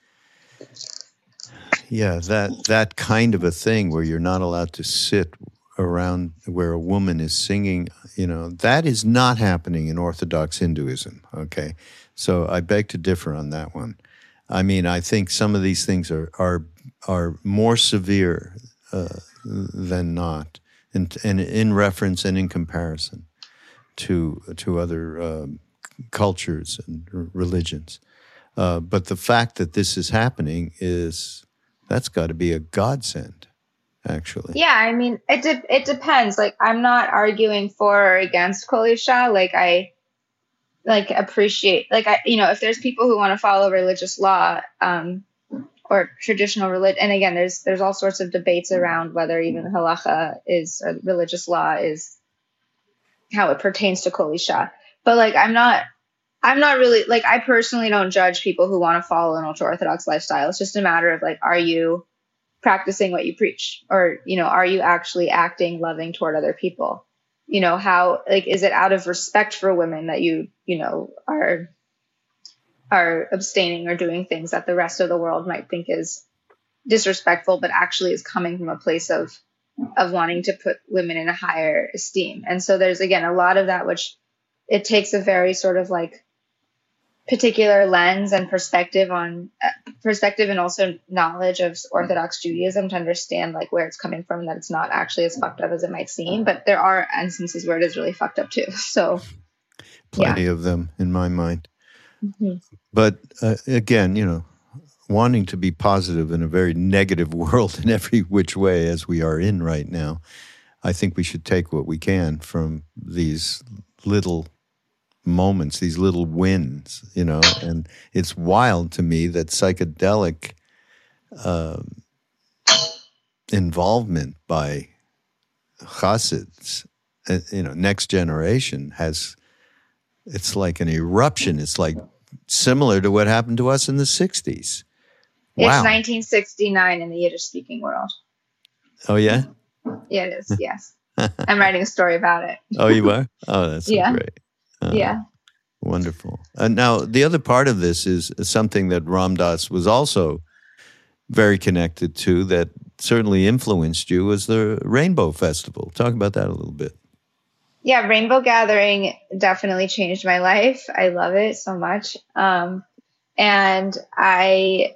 yeah, that kind of a thing where you're not allowed to sit around where a woman is singing, that is not happening in Orthodox Hinduism, okay? So I beg to differ on that one. I mean, I think some of these things are more severe than not, and in reference and in comparison to other cultures and religions. But the fact that this is happening that's got to be a godsend, actually. Yeah, I mean, it depends. Like, I'm not arguing for or against Kol Isha. Like, I appreciate, if there's people who want to follow religious law, or traditional religion, and again, there's all sorts of debates around whether even halacha is, or religious law is, how it pertains to Kol Isha. But like, I'm not really, like, I personally don't judge people who want to follow an ultra-Orthodox lifestyle. It's just a matter of like, are you practicing what you preach? Or, are you actually acting loving toward other people? How, like, is it out of respect for women that you are abstaining or doing things that the rest of the world might think is disrespectful, but actually is coming from a place of wanting to put women in a higher esteem? And so there's, again, a lot of that, which it takes a very sort of like particular lens and perspective and also knowledge of Orthodox Judaism to understand like where it's coming from, that it's not actually as fucked up as it might seem. But there are instances where it is really fucked up too. So plenty of them in my mind. Mm-hmm. But again, wanting to be positive in a very negative world in every which way as we are in right now, I think we should take what we can from these little moments, these little wins, and it's wild to me that psychedelic involvement by Chassids, next generation it's like an eruption. It's like similar to what happened to us in the 60s. Wow. It's 1969 in the Yiddish-speaking world. Oh, yeah? Yeah, it is, yes. I'm writing a story about it. Oh, you are? Oh, that's so Yeah. great. Yeah. Wonderful. Now, the other part of this is something that Ram Dass was also very connected to, that certainly influenced you, was the Rainbow Festival. Talk about that a little bit. Yeah, Rainbow Gathering definitely changed my life. I love it so much. And I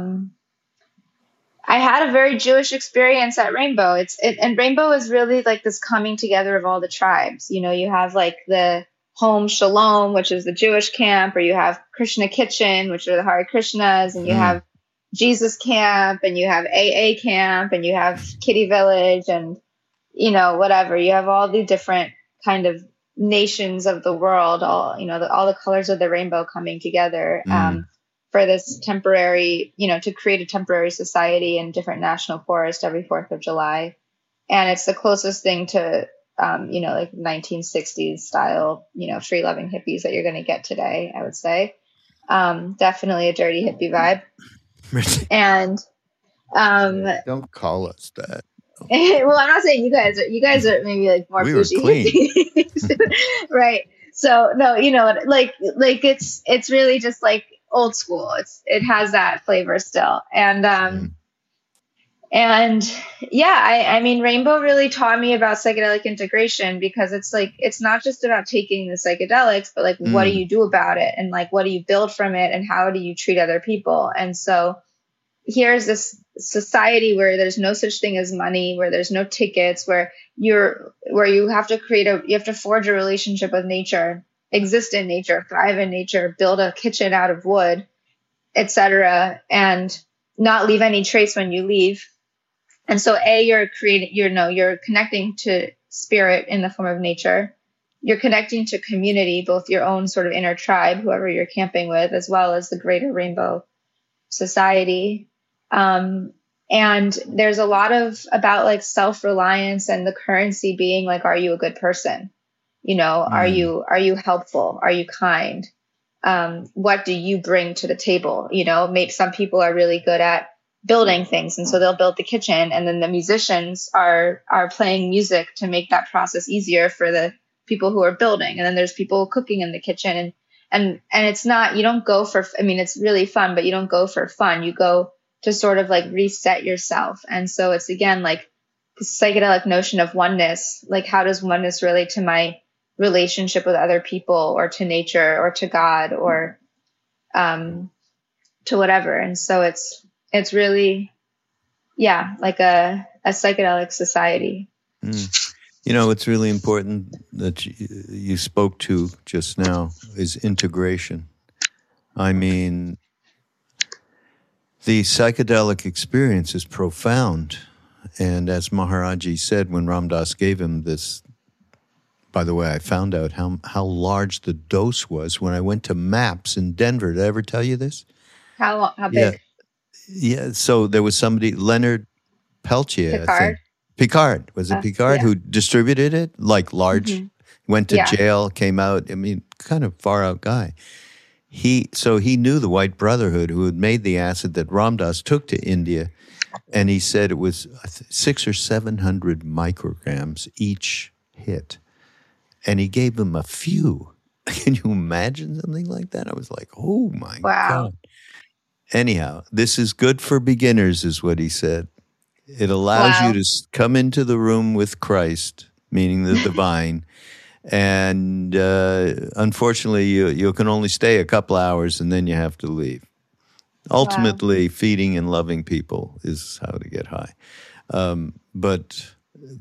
had a very Jewish experience at Rainbow. And Rainbow is really like this coming together of all the tribes. You have like the Home Shalom, which is the Jewish camp, or you have Krishna Kitchen, which are the Hare Krishnas, and you have Jesus Camp, and you have AA Camp, and you have Kitty Village, and whatever. You have all the different kind of nations of the world, all the colors of the rainbow coming together for this temporary, to create a temporary society in different national forests every 4th of July. And it's the closest thing to like 1960s style, free loving hippies that you're going to get today, I would say. Definitely a dirty hippie vibe. And don't call us that. Well, I'm not saying you guys are maybe like more bougie hippies. Right. So no, like it's really just like old school. It has that flavor still. And yeah, I mean, Rainbow really taught me about psychedelic integration, because it's not just about taking the psychedelics, but like, what do you do about it? And like, what do you build from it? And how do you treat other people? And so here's this society where there's no such thing as money, where there's no tickets, where you have to forge a relationship with nature, exist in nature, thrive in nature, build a kitchen out of wood, etc., and not leave any trace when you leave. And so you're connecting to spirit in the form of nature. You're connecting to community, both your own sort of inner tribe, whoever you're camping with, as well as the greater rainbow society. And there's a lot about like self-reliance, and the currency being like, are you a good person? Are you helpful? Are you kind? What do you bring to the table? Maybe some people are really good at building things, and so they'll build the kitchen, and then the musicians are playing music to make that process easier for the people who are building. And then there's people cooking in the kitchen, and it's not, you don't go for, I mean, it's really fun, but you don't go for fun. You go to sort of like reset yourself. And so it's again, like the psychedelic notion of oneness. Like, how does oneness relate to my relationship with other people, or to nature, or to God, or to whatever? And so it's really, yeah, like a psychedelic society. You know, what's really important that you spoke to just now is integration. I mean, the psychedelic experience is profound. And as Maharaji said when Ram Dass gave him this, by the way, I found out how large the dose was when I went to MAPS in Denver. Did I ever tell you this? How big? Yeah, so there was somebody, Leonard Peltier, Picard? I think. Picard. Was it Picard who distributed it? Like large, went to jail, came out. I mean, kind of far out guy. So he knew the White Brotherhood, who had made the acid that Ram Dass took to India. And he said it was 600 or 700 micrograms each hit. And he gave them a few. Can you imagine something like that? I was like, oh my God. Anyhow, this is good for beginners, is what he said. It allows you to come into the room with Christ, meaning the divine. And unfortunately, you can only stay a couple hours and then you have to leave. Ultimately, feeding and loving people is how to get high. But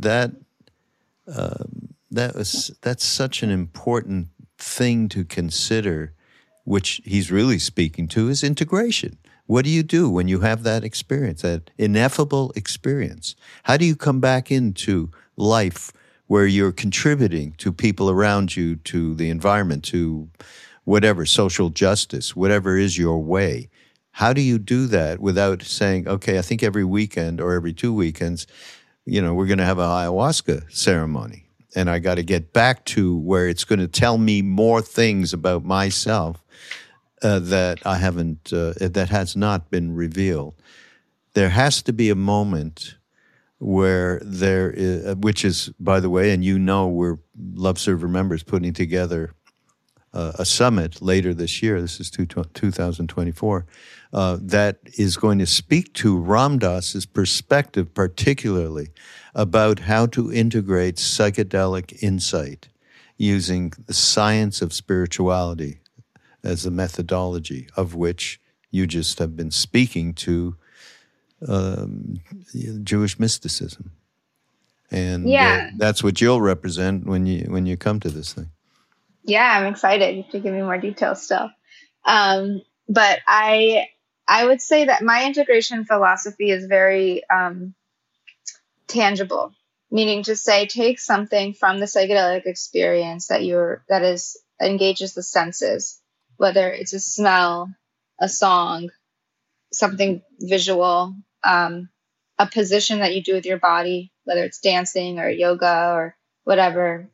that's such an important thing to consider, which he's really speaking to, is integration. What do you do when you have that experience, that ineffable experience? How do you come back into life where you're contributing to people around you, to the environment, to whatever, social justice, whatever is your way? How do you do that without saying, okay, I think every weekend or every 2 weekends, we're going to have an ayahuasca ceremony, and I got to get back to where it's going to tell me more things about myself that I haven't, that has not been revealed. There has to be a moment where there is, which is, by the way, and we're Love Serve Remembers putting together a summit later this year. This is 2024. That is going to speak to Ram Dass's perspective, particularly about how to integrate psychedelic insight using the science of spirituality as a methodology, of which you just have been speaking to Jewish mysticism. And that's what you'll represent when you come to this thing. Yeah, I'm excited. You have to give me more details still. But I would say that my integration philosophy is very tangible, meaning to say, take something from the psychedelic experience that engages the senses, whether it's a smell, a song, something visual, a position that you do with your body, whether it's dancing or yoga or whatever,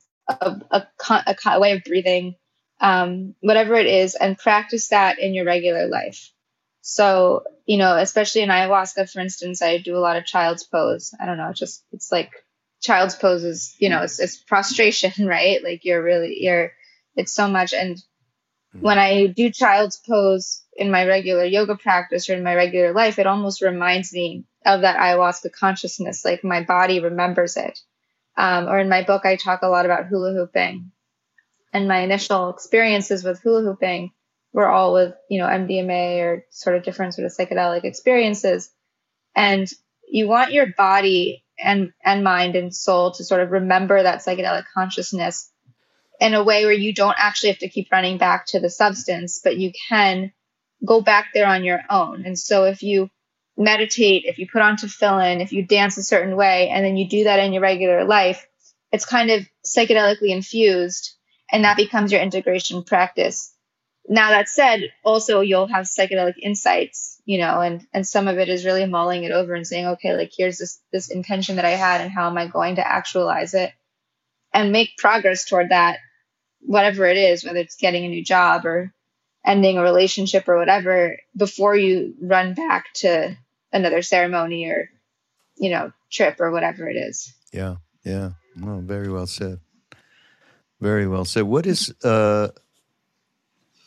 a way of breathing, whatever it is, and practice that in your regular life. So, especially in ayahuasca, for instance, I do a lot of child's pose. I don't know, it's like child's pose is, it's prostration, right? Like it's so much. And when I do child's pose in my regular yoga practice or in my regular life, it almost reminds me of that ayahuasca consciousness, like my body remembers it. Or in my book, I talk a lot about hula hooping. And my initial experiences with hula hooping were all with, MDMA or sort of different sort of psychedelic experiences. And you want your body and mind and soul to sort of remember that psychedelic consciousness in a way where you don't actually have to keep running back to the substance, but you can go back there on your own. And so if you meditate, if you put on tefillin, if you dance a certain way, and then you do that in your regular life, it's kind of psychedelically infused, and that becomes your integration practice. Now, that said, also you'll have psychedelic insights, and some of it is really mulling it over and saying, okay, like here's this intention that I had, and how am I going to actualize it and make progress toward that, whatever it is, whether it's getting a new job or ending a relationship or whatever, before you run back to another ceremony or, trip or whatever it is. Yeah. Yeah. Well, very well said. Very well said. What is,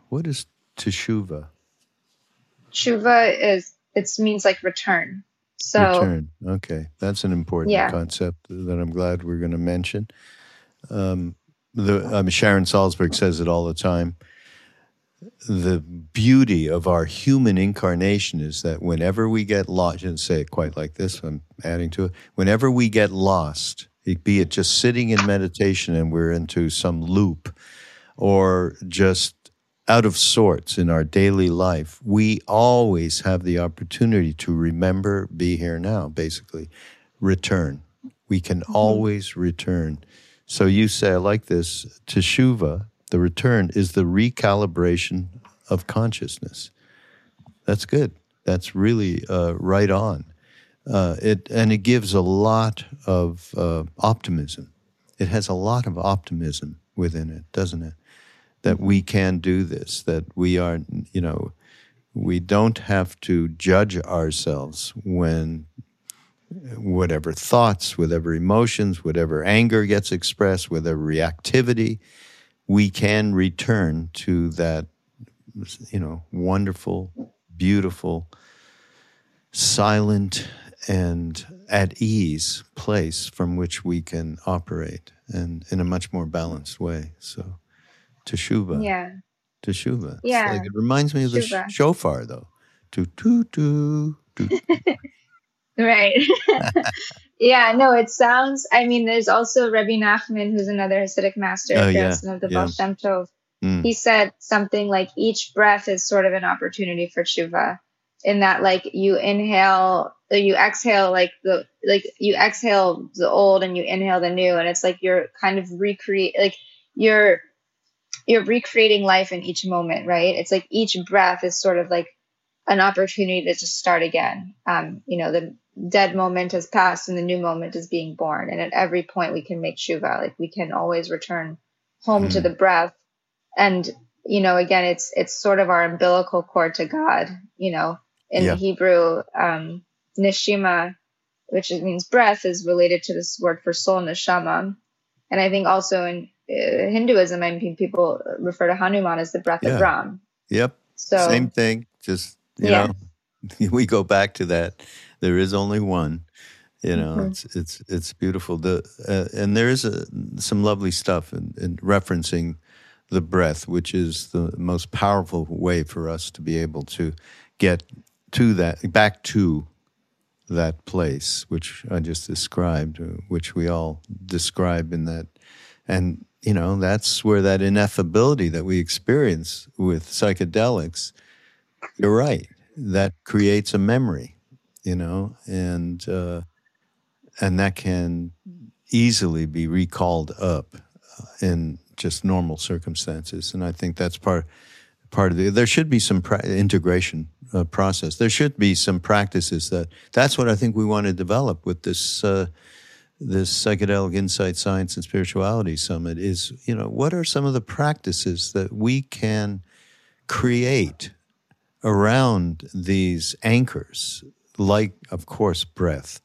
What is teshuva? Tshuva means like return. So Return. Okay, that's an important yeah. concept that I'm glad we're going to mention. Sharon Salzberg says it all the time. The beauty of our human incarnation is that whenever we get lost, I didn't say it quite like this, I'm adding to it. Whenever we get lost, be it just sitting in meditation and we're into some loop, or just out of sorts in our daily life, we always have the opportunity to remember, be here now, basically. Return. We can always return. So you say, I like this, teshuva, the return, is the recalibration of consciousness. That's good. That's really right on. It gives a lot of optimism. It has a lot of optimism within it, doesn't it? That we can do this, that we are, we don't have to judge ourselves when whatever thoughts, whatever emotions, whatever anger gets expressed, whatever reactivity, we can return to that, wonderful, beautiful, silent, and at ease place from which we can operate, and in a much more balanced way. So, teshuva. Yeah. Teshuva. Yeah. It reminds me of the shofar, though. Toot. Right. Yeah, no, it sounds, there's also Rabbi Nachman, who's another Hasidic master, grandson of the Baal Shem Tov. He said something like each breath is sort of an opportunity for tshuva, in that like you exhale the old and you inhale the new, and it's like you're kind of you're recreating life in each moment, right? It's like each breath is sort of like an opportunity to just start again. The dead moment has passed and the new moment is being born. And at every point we can make tshuva, like we can always return home to the breath. And, again, it's sort of our umbilical cord to God, in Hebrew, neshima, which means breath, is related to this word for soul, neshama. And I think also in Hinduism, people refer to Hanuman as the breath of Ram. Yep. So, same thing. Just, we go back to that. There is only one. It's beautiful. And there is some lovely stuff in referencing the breath, which is the most powerful way for us to be able to get to that, back to that place, which I just described, which we all describe in that. And, that's where that ineffability that we experience with psychedelics, you're right, that creates a memory, and that can easily be recalled up in just normal circumstances. And I think that's part of there should be some integration process. There should be some practices that's what I think we want to develop with this Psychedelic Insight, Science, and Spirituality Summit is, what are some of the practices that we can create around these anchors, like, of course, breath,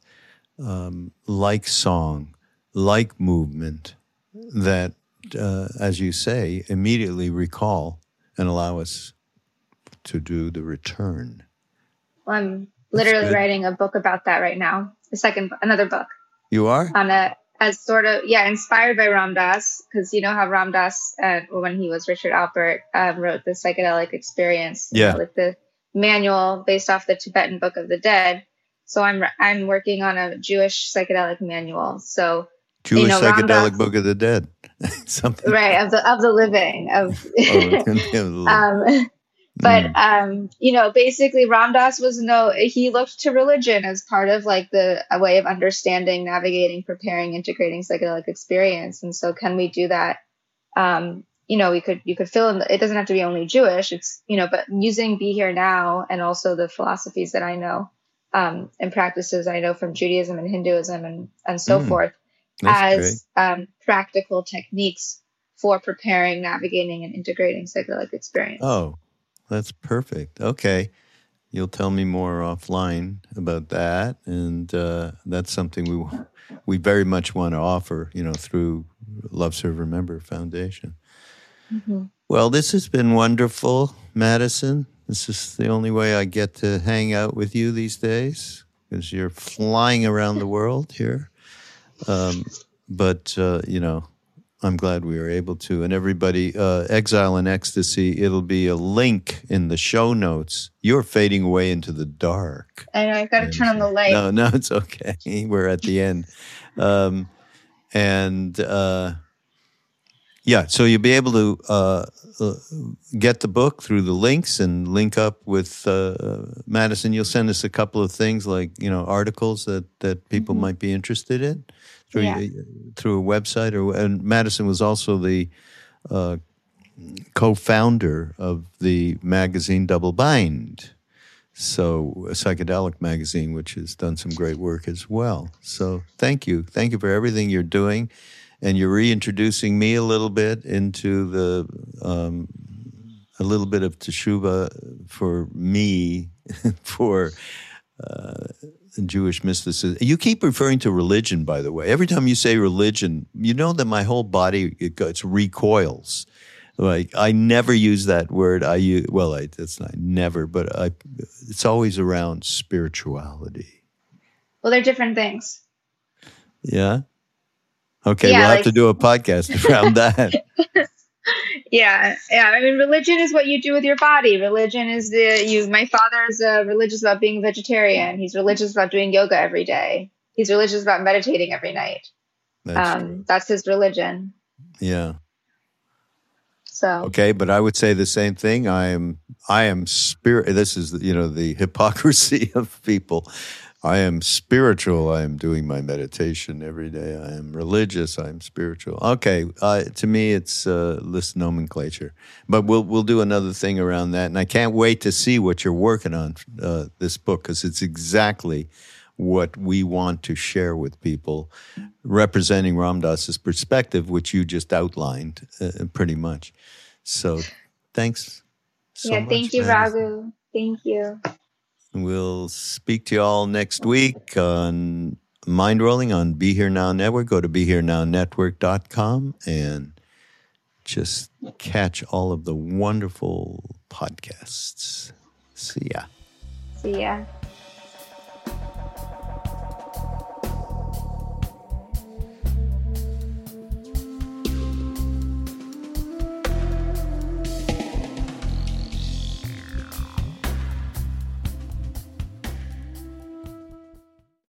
like song, like movement, that, as you say, immediately recall and allow us to do the return. Well, I'm literally writing a book about that right now. Another book. You are? Inspired by Ram Dass, because you know how Ram Dass, when he was Richard Alpert, wrote the Psychedelic Experience, like the manual based off the Tibetan Book of the Dead. So I'm working on a Jewish psychedelic manual. So Jewish Psychedelic Book of the Dead, something right of the living basically Ram Dass he looked to religion as part of like a way of understanding, navigating, preparing, integrating psychedelic experience. And so can we do that? You could fill in, it doesn't have to be only Jewish, it's, but using Be Here Now and also the philosophies that I know, and practices I know from Judaism and Hinduism and so forth as practical techniques for preparing, navigating, and integrating psychedelic experience. Oh, that's perfect. Okay. You'll tell me more offline about that. And that's something we very much want to offer, through Love Serve Remember Foundation. Mm-hmm. Well, this has been wonderful, Madison. This is the only way I get to hang out with you these days because you're flying around the world here. But I'm glad we were able to. And everybody, Exile in Ecstasy, it'll be a link in the show notes. You're fading away into the dark. I know, I've got to turn on the light. No, it's okay. We're at the end. So you'll be able to get the book through the links and link up with Madison. You'll send us a couple of things like, articles that people might be interested in through a website. And Madison was also the co-founder of the magazine Double Bind. So a psychedelic magazine, which has done some great work as well. So thank you. Thank you for everything you're doing. And you're reintroducing me a little bit into a little bit of Teshuvah for me, for Jewish mysticism. You keep referring to religion, by the way. Every time you say religion, you know that my whole body, it recoils. Like, I never use that word. It's always around spirituality. Well, they're different things. Yeah? Okay, we'll have to do a podcast around that. Yeah. I mean, religion is what you do with your body. Religion is my father's religious about being vegetarian. He's religious about doing yoga every day. He's religious about meditating every night. That's his religion. Yeah. So. Okay, but I would say the same thing. I am spirit. This is, the hypocrisy of people. I am spiritual. I am doing my meditation every day. I am religious. I am spiritual. Okay, to me, it's this nomenclature. But we'll do another thing around that. And I can't wait to see what you're working on, this book, because it's exactly what we want to share with people, representing Ram Dass's perspective, which you just outlined pretty much. So thanks so much. Thank you, Raghu. Thank you. We'll speak to you all next week on Mindrolling on Be Here Now Network. Go to BeHereNowNetwork.com and just catch all of the wonderful podcasts. See ya. See ya.